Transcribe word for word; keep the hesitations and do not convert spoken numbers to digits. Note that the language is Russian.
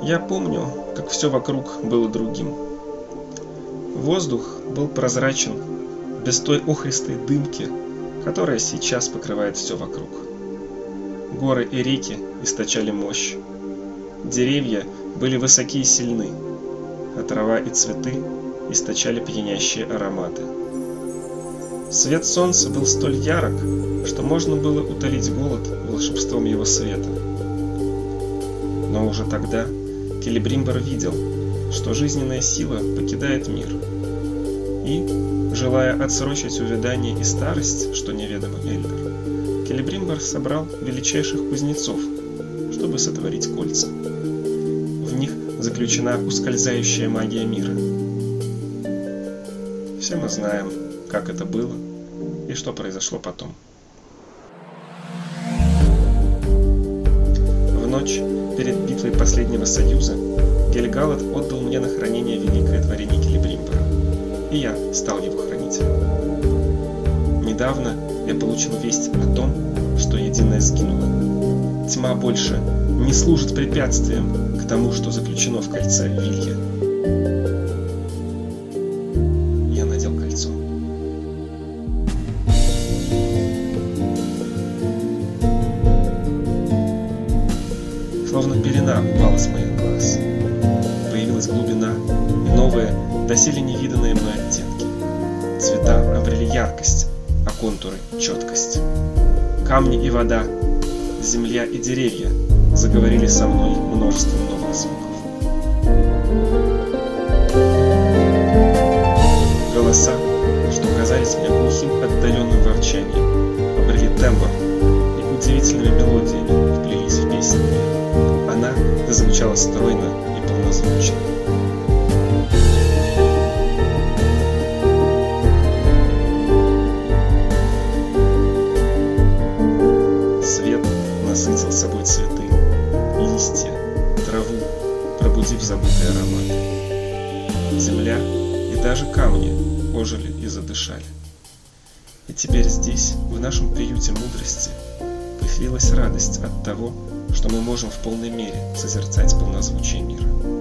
Я помню, как все вокруг было другим. Воздух был прозрачен, без той охристой дымки, которая сейчас покрывает все вокруг. Горы и реки источали мощь. Деревья были высоки и сильны, а трава и цветы источали пьянящие ароматы. Свет солнца был столь ярок, что можно было утолить голод волшебством его света. Но уже тогда Келебримбор видел, что жизненная сила покидает мир. И, желая отсрочить увядание и старость, что неведомо Эльдер, Келебримбор собрал величайших кузнецов, чтобы сотворить кольца. В них заключена ускользающая магия мира. Все мы знаем, как это было и что произошло потом. В ночь перед битвой последнего союза Гельгалад отдал мне на хранение великое творение Келебримбора, и я стал его хранителем. Недавно я получил весть о том, что Единое сгинуло. Тьма больше не служит препятствием к тому, что заключено в кольце Вилья. Я надел кольцо. Словно пелена упала с моих глаз. Появилась глубина и новые, доселе невиданные мной оттенки. Цвета обрели яркость, а контуры — четкость. Камни и вода, земля и деревья заговорили со мной множеством новых звуков. Голоса, что казались мне глухим отдаленным ворчанием, обрели тембр и удивительными мелодиями вплелись в песню. Она зазвучала стройно и полнозвучно. Свет насытил собой цветы, листья, траву, пробудив забытые ароматы. Земля и даже камни ожили и задышали. И теперь здесь, в нашем приюте мудрости, появилась радость от того, что мы можем в полной мере созерцать полнозвучие мира.